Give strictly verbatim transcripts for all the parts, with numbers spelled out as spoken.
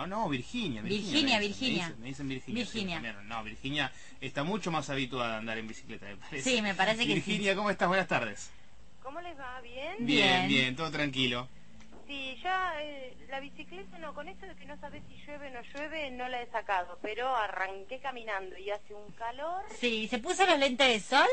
No, no, Virginia. Virginia, Virginia. Me Virginia. dicen, me dicen Virginia. Virginia. Sí, no, Virginia está mucho más habituada a andar en bicicleta, me parece. Sí, me parece que Virginia, sí. ¿cómo estás? Buenas tardes. ¿Cómo les va? ¿Bien? Bien, Bien, bien, todo tranquilo. Sí, ya eh, la bicicleta, no, con eso de que no sabes si llueve o no llueve, no la he sacado, pero arranqué caminando y hace un calor. Sí, ¿se puso los lentes de sol?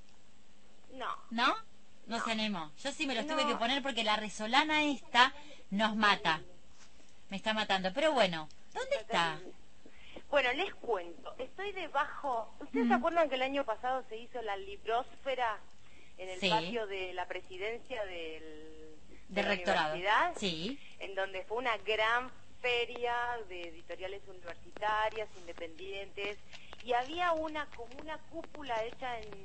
No. ¿No? No se animó. Yo sí me los No. tuve que poner porque la resolana esta nos mata. Me está matando. Pero bueno, ¿dónde está? Terrible. Bueno, les cuento, estoy debajo. ¿Ustedes Mm. se acuerdan que el año pasado se hizo la librósfera en el Sí. patio de la presidencia del, de Del la rectorado. universidad? Sí. En donde fue una gran feria de editoriales universitarias, independientes, y había una como una cúpula hecha en,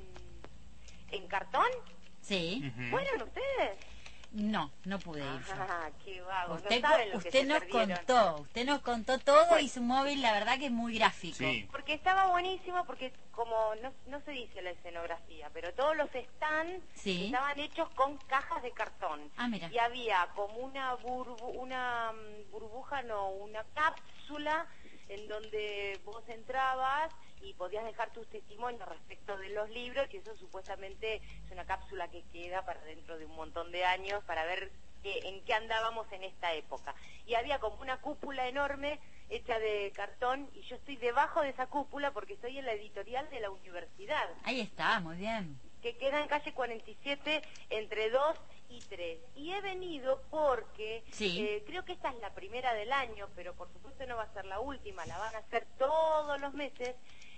en cartón. Sí. Ujú. ¿Fueron ustedes? No, no pude ir yo. Ah, qué vago, Usted, no saben co- lo que usted se nos perdieron. contó, usted nos contó todo Bueno. y su móvil la verdad que es muy gráfico. Sí. Porque estaba buenísimo, porque como no, no se dice la escenografía, pero todos los stands Sí. estaban hechos con cajas de cartón. Ah, mira. Y había como una, burbu una mm, burbuja, no, una cápsula en donde vos entrabas y podías dejar tus testimonios respecto de los libros, y eso supuestamente es una cápsula que queda para dentro de un montón de años para ver qué- en qué andábamos en esta época. Y había como una cúpula enorme hecha de cartón, y yo estoy debajo de esa cúpula porque estoy en la editorial de la universidad, Ahí está, muy bien. que queda en calle cuarenta y siete entre dos y tres. Y he venido porque Sí. eh, creo que esta es la primera del año, pero por supuesto no va a ser la última, la van a hacer todos los meses.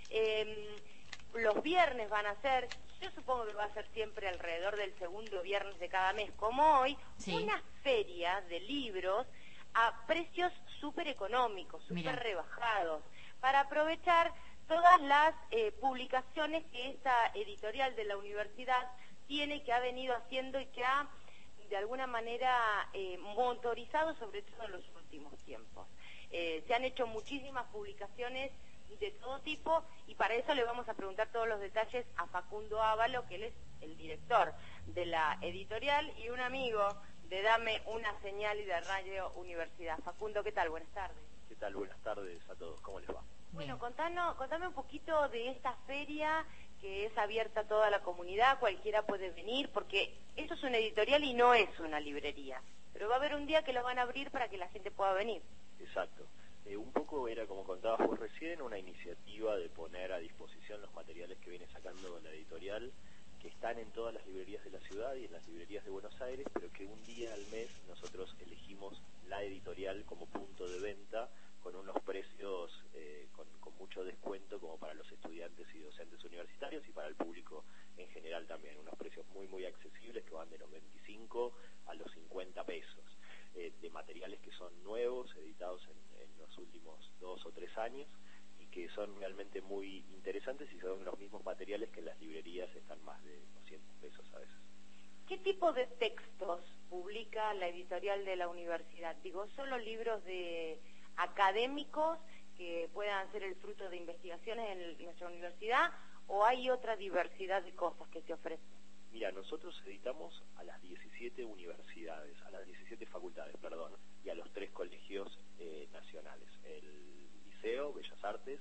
Eh, los viernes van a ser, yo supongo que va a ser siempre alrededor del segundo viernes de cada mes, como hoy, Sí. una feria de libros a precios súper económicos, Mira. súper rebajados, para aprovechar todas las eh, publicaciones que esta editorial de la universidad tiene, que ha venido haciendo y que ha de alguna manera eh, motorizado, sobre todo en los últimos tiempos. Eh, se han hecho muchísimas publicaciones de todo tipo, y para eso le vamos a preguntar todos los detalles a Facundo Ávalo, que él es el director de la editorial y un amigo de Dame una Señal y de Radio Universidad. Facundo, ¿qué tal? Buenas tardes. ¿Qué tal? Buenas tardes a todos. ¿Cómo les va? Bueno, contanos, contame un poquito de esta feria que es abierta a toda la comunidad, cualquiera puede venir, porque esto es una editorial y no es una librería, pero va a haber un día que lo van a abrir para que la gente pueda venir. Exacto. Eh, un poco era, como contabas vos recién, una iniciativa de poner a disposición los materiales que viene sacando la editorial, que están en todas las librerías de la ciudad y en las librerías de Buenos Aires, pero que un día al mes nosotros elegimos la editorial como punto de venta, con unos precios eh, con, con mucho descuento, como para los estudiantes y docentes universitarios y para el público en general también, unos precios muy muy accesibles que van de los veinticinco a los cincuenta pesos, eh, de materiales que son nuevos, editados en, en los últimos dos o tres años, y que son realmente muy interesantes, y son los mismos materiales que en las librerías están más de doscientos pesos a veces. ¿Qué tipo de textos publica la editorial de la universidad? Digo, ¿solo libros de académicos que puedan ser el fruto de investigaciones en nuestra universidad, o hay otra diversidad de cosas que se ofrecen? Mira, nosotros editamos a las diecisiete universidades, a las diecisiete facultades, perdón, y a los tres colegios eh, nacionales, el Liceo, Bellas Artes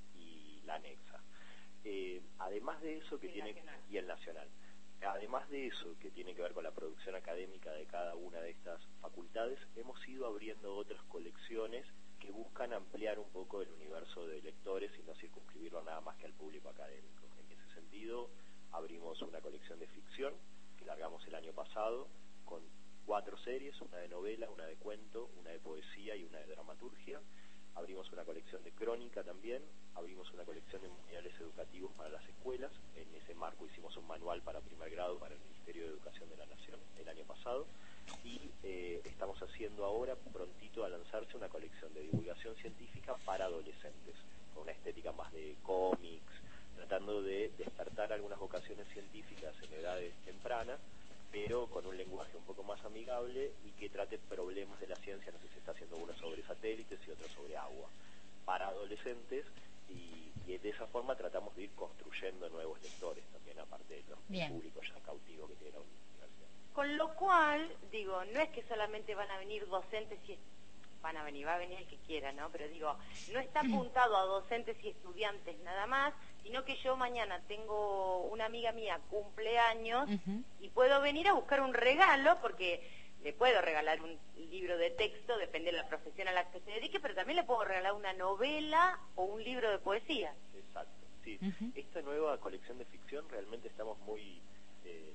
y la Anexa. Eh, además de eso que Y el tiene Nacional. y el Nacional. Además de eso, que tiene que ver con la producción académica de cada una de estas facultades, hemos ido abriendo otras colecciones que buscan ampliar un poco el universo de lectores y no circunscribirlo nada más que al público académico. En ese sentido, abrimos una colección de ficción que largamos el año pasado con cuatro series, una de novela, una de cuento, una de poesía y una de dramaturgia. Abrimos una colección de crónica también, abrimos una colección de materiales educativos para las escuelas. En ese marco hicimos un manual para primer grado para el Ministerio de Educación de la Nación el año pasado, y eh, estamos haciendo ahora, prontito a lanzarse, una colección de divulgación científica para adolescentes, con una estética más de cómics, tratando de despertar algunas vocaciones científicas en edades tempranas, pero con un lenguaje un poco más amigable y que trate problemas de la ciencia. No sé, se está haciendo uno sobre satélites y otro sobre agua, para adolescentes, y, y de esa forma tratamos de ir construyendo nuevos lectores también, aparte del Bien. público ya cautivo que tiene la universidad. Con lo cual, digo, no es que solamente van a venir docentes y van a venir, va a venir el que quiera, ¿no? Pero digo, no está apuntado a docentes y estudiantes nada más, sino que yo mañana tengo una amiga mía cumpleaños Ujú. y puedo venir a buscar un regalo porque le puedo regalar un libro de texto, depende de la profesión a la que se dedique, pero también le puedo regalar una novela o un libro de poesía. Exacto, sí. Ujú. Esta nueva colección de ficción realmente estamos muy eh,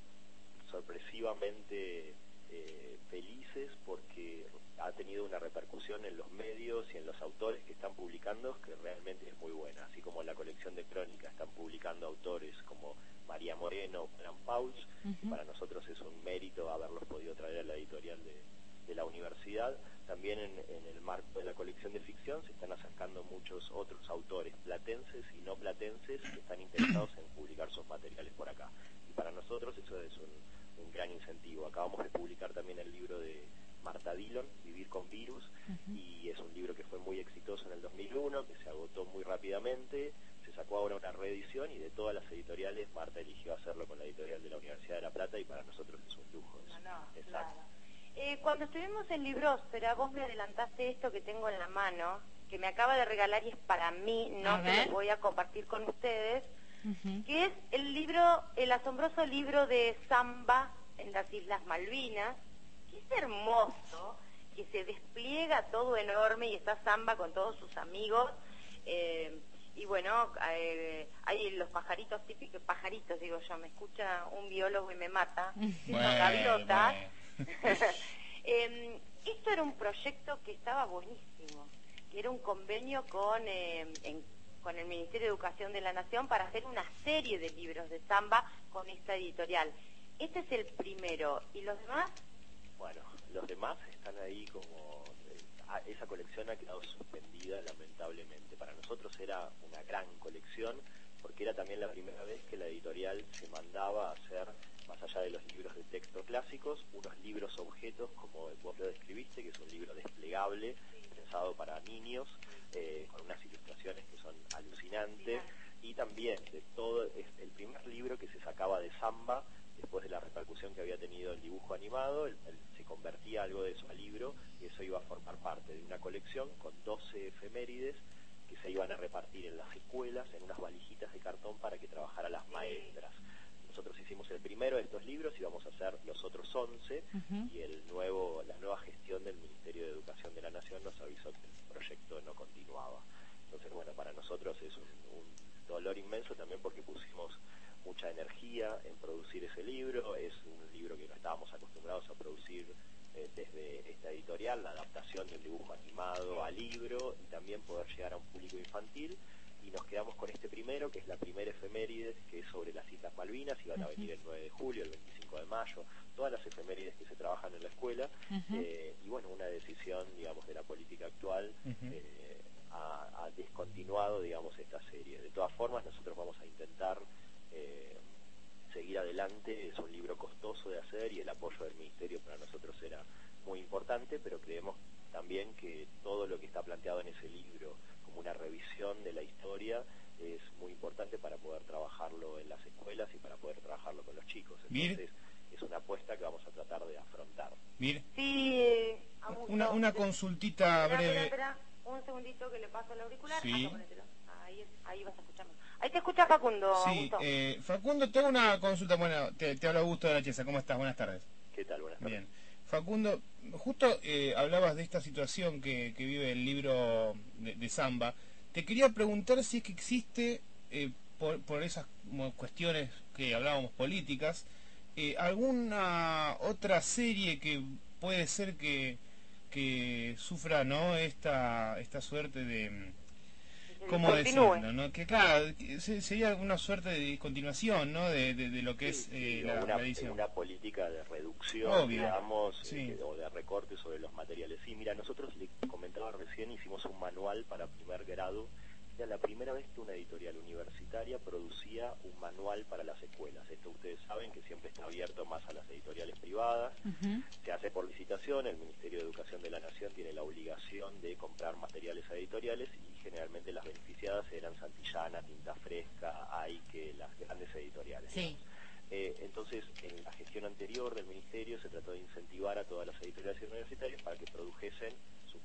sorpresivamente eh, felices porque ha tenido una repercusión en los medios y en los autores que están publicando que realmente es muy buena, así como en la colección de crónicas están publicando autores como María Moreno, Fran Pauls, Ujú. y para nosotros es un mérito haberlos podido traer a la editorial de, de la universidad. También en, en el marco de la colección de ficción se están acercando muchos otros autores platenses y no platenses que están interesados en publicar sus materiales por acá. Y para nosotros eso es un, un gran incentivo. Acabamos de publicar también el libro de Marta Dillon, Vivir con Virus, Ujú. y es un libro que fue muy exitoso en el dos mil uno, que se agotó muy rápidamente, se sacó ahora una reedición y de todas las editoriales Marta eligió hacerlo con la editorial de la Universidad de La Plata y para nosotros es un lujo eso. No, no, Exacto. claro. Eh, cuando estuvimos en Librósfera, vos me adelantaste esto que tengo en la mano, que me acaba de regalar y es para mí, no A que ver. lo voy a compartir con ustedes, Ujú. que es el libro, el asombroso libro de Samba en las Islas Malvinas, que es hermoso, que se despliega todo enorme y está Samba con todos sus amigos, eh, y bueno, eh, hay los pajaritos típicos, pajaritos digo yo, me escucha un biólogo y me mata, que son gaviotas. Eh, esto era un proyecto que estaba buenísimo, que era un convenio con, eh, en- con el Ministerio de Educación de la Nación para hacer una serie de libros de samba con esta editorial. Este es el primero, ¿y los demás? Bueno, los demás están ahí como... eh, ah, esa colección ha quedado suspendida lamentablemente. Para nosotros era una gran colección porque era también la primera vez que la editorial se mandaba a hacer, más allá de los libros de texto clásicos, unos libros objetos como vos lo describiste, que es un libro desplegable, pensado para niños, eh, con unas ilustraciones que son alucinantes, y también de todo, es el primer libro que se sacaba de samba después de la repercusión que había tenido el dibujo animado, el- el- se convertía algo de eso a libro y eso iba a formar parte de una colección con doce efemérides que se iban a repartir en las escuelas en unas valijitas de cartón para que trabajaran las maestras. Nosotros hicimos el primero de estos libros y vamos a hacer los otros once, Ujú. y el nuevo, la nueva gestión del Ministerio de Educación de la Nación nos avisó que el proyecto no continuaba. Entonces, bueno, para nosotros es un, un dolor inmenso también porque pusimos mucha energía en producir ese libro. Es un libro que no estábamos acostumbrados a producir eh, desde esta editorial, la adaptación de un dibujo animado a libro y también poder llegar a un público infantil, y nos quedamos con este primero, que es la primera efemérides, que es sobre las Islas Malvinas, y van a venir el nueve de julio, el veinticinco de mayo, todas las efemérides que se trabajan en la escuela, Ujú. eh, y bueno, una decisión, digamos, de la política actual Ujú. eh, ha, ha descontinuado, digamos, esta serie. De todas formas, nosotros vamos a intentar eh, seguir adelante. Es un libro costoso de hacer y el apoyo del Ministerio para nosotros era muy importante, pero creemos también que todo lo que está planteado en ese libro como una revisión de la historia es muy importante para poder trabajarlo en las escuelas y para poder trabajarlo con los chicos. Mir. Entonces es una apuesta que vamos a tratar de afrontar. Mir, Sí, Augusto. una, una consultita Espera, breve. espera, espera, un segundito que le paso el auricular. Sí. Acá, ponételo. Ahí, ahí vas a escucharme. Ahí te escucha Facundo, Sí, Augusto. eh, Facundo, tengo una consulta. Bueno, te, te hablo Augusto de la Chesa. ¿Cómo estás? Buenas tardes. ¿Qué tal? Buenas tardes. Bien. Facundo, justo eh, hablabas de esta situación que, que vive el libro de, de Samba. Te quería preguntar si es que existe, eh, por, por esas como cuestiones que hablábamos políticas, eh, alguna otra serie que puede ser que, que sufra, ¿no?, esta, esta suerte de... ¿Cómo Continúe. decirlo? ¿No? Que claro, que se- sería una suerte de discontinuación, ¿no?, de, de, de lo que es eh, Sí, la, o una, la edición. una política de reducción, Obvio. digamos, Sí. eh, o de recorte sobre los materiales. Sí, mira, nosotros le comentaba recién, hicimos un manual para primer grado. Era la primera vez que una editorial universitaria producía un manual para las escuelas. Esto ustedes saben que siempre está abierto más a las editoriales privadas. Ujú. Se hace por licitación, el Ministerio de Educación de la Nación tiene la obligación de comprar materiales a editoriales y generalmente las beneficiadas eran Santillana, Tinta Fresca, Aike, las grandes editoriales. Sí. Eh, entonces, en la gestión anterior del Ministerio se trató de incentivar a todas las editoriales universitarias para que produjesen sus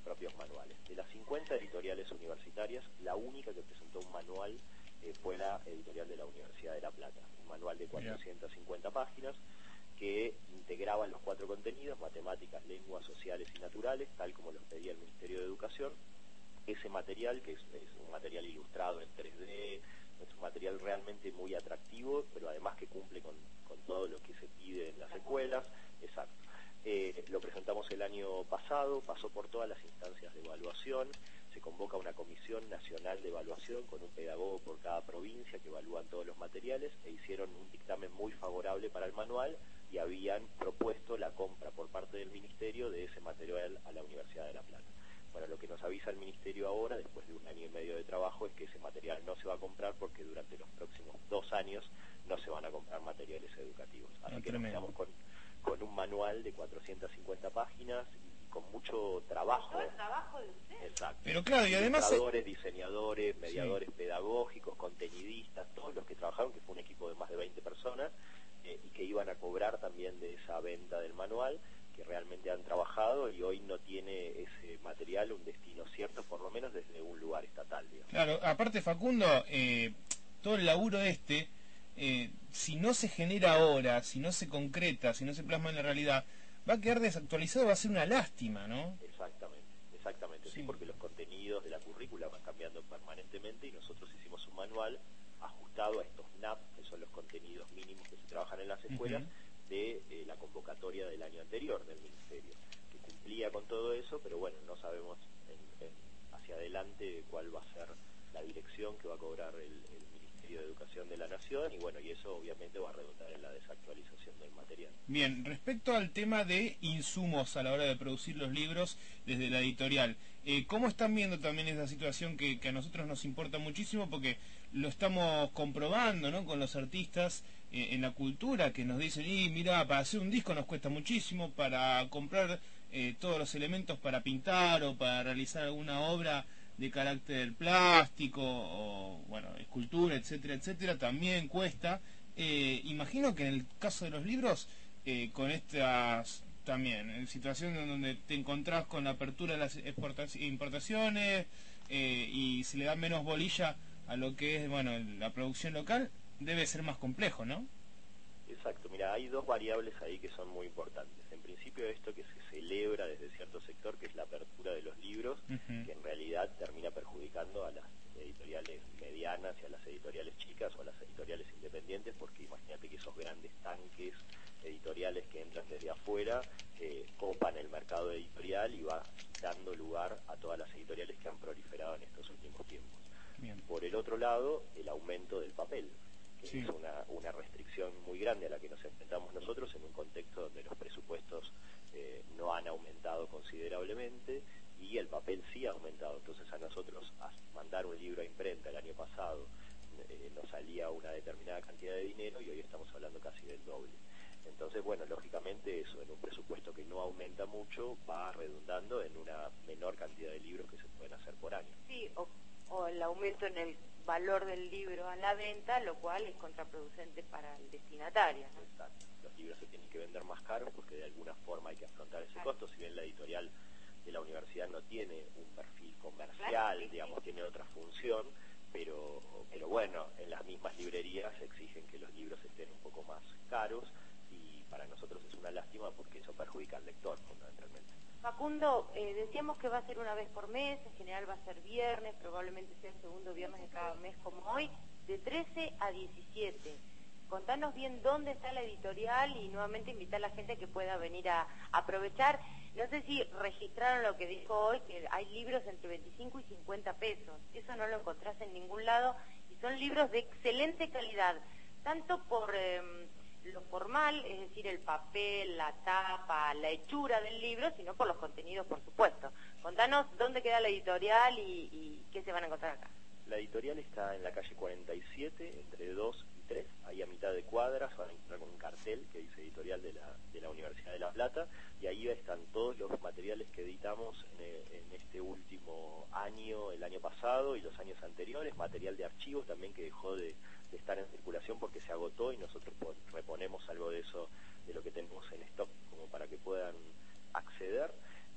propios manuales. De las cincuenta editoriales universitarias, la única que presentó un manual eh, fue la editorial de la Universidad de La Plata, un manual de cuatrocientas cincuenta páginas que integraba los cuatro contenidos: matemáticas, lenguas, sociales y naturales, tal como los pedía el Ministerio de Educación. Ese material, que es, es un material ilustrado en tres D, es un material realmente muy atractivo, pero además que cumple con, con todo lo que se pide en las escuelas. Exacto. Eh, lo presentamos el año pasado, pasó por todas las instancias de evaluación, se convoca una comisión nacional de evaluación con un pedagogo por cada provincia que evalúan todos los materiales, e hicieron un dictamen muy favorable para el manual y habían propuesto la compra por parte del Ministerio de ese material a la Universidad de La Plata. Bueno, lo que nos avisa el Ministerio ahora, después de un año y medio de trabajo, es que ese material no se va a comprar porque durante los próximos dos años no se van a comprar materiales educativos. Así que nos quedamos con, con un manual de cuatrocientas cincuenta páginas y con mucho trabajo. Todo el trabajo de ustedes. Exacto. Pero claro, y además... Ilustradores, diseñadores, mediadores sí. pedagógicos, contenidistas, todos los que trabajaron, que fue un equipo de más de veinte personas, eh, y que iban a cobrar también de esa venta del manual, que realmente han trabajado, y hoy no tiene ese material un destino cierto, por lo menos desde un lugar estatal, digamos. Claro, aparte Facundo, eh, todo el laburo este, eh, si no se genera ahora, si no se concreta, si no se plasma en la realidad, va a quedar desactualizado, va a ser una lástima, ¿no? Exactamente, exactamente, sí, sí, porque los contenidos de la currícula van cambiando permanentemente y nosotros hicimos un manual ajustado a estos N A P, que son los contenidos mínimos que se trabajan en las escuelas, uh-huh. de eh, la convocatoria del año anterior del Ministerio, que cumplía con todo eso, pero bueno, no sabemos en, en, hacia adelante cuál va a ser la dirección que va a cobrar el, el Ministerio de Educación de la Nación, y bueno, y eso obviamente va a redundar en la desactualización del material. Bien, respecto al tema de insumos a la hora de producir los libros desde la editorial, eh, ¿cómo están viendo también esa situación que, que a nosotros nos importa muchísimo? Porque lo estamos comprobando, ¿no?, con los artistas eh, en la cultura, que nos dicen, y mira, para hacer un disco nos cuesta muchísimo, para comprar eh, todos los elementos para pintar o para realizar alguna obra de carácter plástico o, bueno, escultura, etcétera, etcétera, también cuesta. Eh, imagino que en el caso de los libros, eh, con estas también, en situaciones en donde te encontrás con la apertura de las importaciones eh, y se le da menos bolilla a lo que es, bueno, la producción local, debe ser más complejo, ¿no? Exacto, mira, hay dos variables ahí que son muy importantes. En principio, esto que se celebra desde cierto sector, que es la apertura de los libros, uh-huh. que en realidad termina perjudicando a las editoriales medianas y a las editoriales chicas o a las editoriales independientes, porque imagínate que esos grandes tanques editoriales que entran desde afuera eh, copan el mercado editorial y va dando lugar a todas las editoriales que han proliferado en estos últimos tiempos. Bien. Por el otro lado, el aumento del papel, que sí. es una, una restricción muy grande a la que nos enfrentamos nosotros en un contexto donde los presupuestos eh, no han aumentado considerablemente y el papel sí ha aumentado. Entonces a nosotros a mandar un libro a imprenta el año pasado eh, nos salía una determinada cantidad de dinero y hoy estamos hablando casi del doble. Entonces, bueno, lógicamente eso, en un presupuesto que no aumenta mucho, va redundando en una menor cantidad de libros que se pueden hacer por año. Sí, o, o el aumento en el valor del libro a la venta, lo cual es contraproducente para el destinatario, ¿no? Exacto. Los libros se tienen que vender más caros porque de alguna forma hay que afrontar ese claro. costo. Si bien la editorial de la universidad no tiene un perfil comercial, claro, sí, digamos, sí. tiene otra función, pero, pero bueno, en las mismas librerías exigen que los libros estén un poco más caros y para nosotros es una lástima porque eso perjudica al lector fundamentalmente. Facundo, eh, decíamos que va a ser una vez por mes, en general va a ser viernes, probablemente sea el segundo viernes de cada mes como hoy, de trece a diecisiete. Contanos bien dónde está la editorial y nuevamente invitar a la gente que pueda venir a, a aprovechar. No sé si registraron lo que dijo hoy, que hay libros entre veinticinco y cincuenta pesos. Eso no lo encontrás en ningún lado y son libros de excelente calidad, tanto por eh, lo formal, es decir, el papel, la tapa, la hechura del libro, sino por los contenidos, por supuesto. Contanos dónde queda la editorial y, y qué se van a encontrar acá. La editorial está en la calle cuarenta y siete, entre dos y tres, ahí a mitad de cuadras, van a encontrar con un cartel que dice editorial de la, de la Universidad de La Plata, y ahí están todos los materiales que editamos en, en este último año, el año pasado y los años anteriores, material de archivos también que dejó de, de estar en circulación porque se agotó y nosotros reponemos algo de eso, de lo que tenemos en stock, como para que puedan acceder.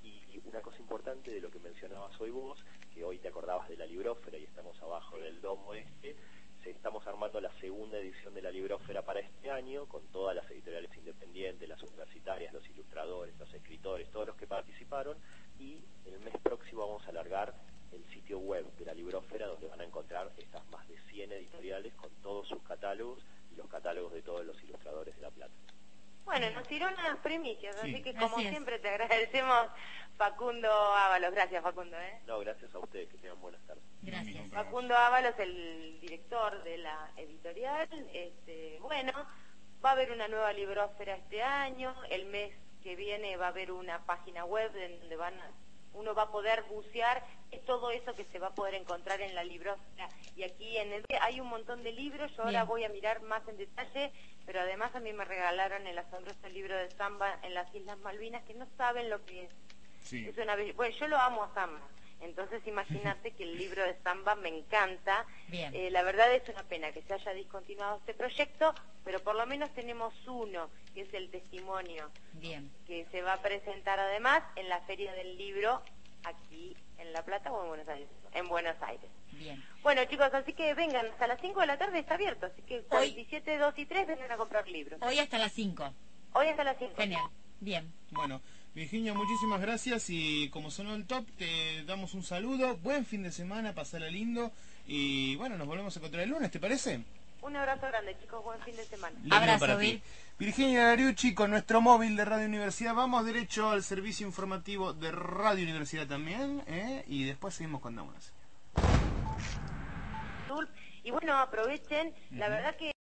Y una cosa importante de lo que mencionabas hoy vos, que hoy te acordabas de la Librósfera y estamos abajo del domo este, se estamos armando la segunda edición de la Librósfera para este año, con todas las editoriales independientes, las universitarias, los ilustradores, los escritores, todos los que participaron, y el mes próximo vamos a alargar el sitio web de la Librósfera, donde van a encontrar estas más de cien editoriales con todos sus catálogos y los catálogos de todos los ilustradores de La Plata. Bueno, nos tiró unas primicias, Sí. así que como Así es. siempre te agradecemos, Facundo Ábalos. Gracias, Facundo. ¿eh? No, gracias a ustedes, que tengan buenas tardes. Gracias. Facundo Ábalos, el director de la editorial. Este, bueno, va a haber una nueva Librósfera este año. El mes que viene va a haber una página web en donde van a, uno va a poder bucear es todo eso que se va a poder encontrar en la Librósfera. Y aquí en el hay un montón de libros. Yo ahora Bien. voy a mirar más en detalle, pero además a mí me regalaron el asombroso libro de Zamba en las Islas Malvinas, que no saben lo que es. Sí. Es una be- bueno, yo lo amo a Zamba, entonces imagínate que el libro de Zamba me encanta. Bien. Eh, la verdad es una pena que se haya discontinuado este proyecto, pero por lo menos tenemos uno, que es el testimonio, Bien. que se va a presentar además en la Feria del Libro aquí en La Plata o en Buenos Aires. En Buenos Aires. Bien. Bueno, chicos, así que vengan, hasta las cinco de la tarde está abierto, así que cuarenta y siete, dos y tres vengan a comprar libros. Hoy hasta las cinco. Hoy hasta las cinco. Genial. Bien. Bueno, Virginia, muchísimas gracias y como sonó el top, te damos un saludo, buen fin de semana, pasala lindo y bueno, nos volvemos a encontrar el lunes, ¿te parece? Un abrazo grande, chicos, buen fin de semana. Lo mismo Abrazo, para ti. Vir. Virginia Lariucci con nuestro móvil de Radio Universidad. Vamos derecho al servicio informativo de Radio Universidad también, ¿eh? Y después seguimos con Damas. Y bueno, aprovechen, la verdad que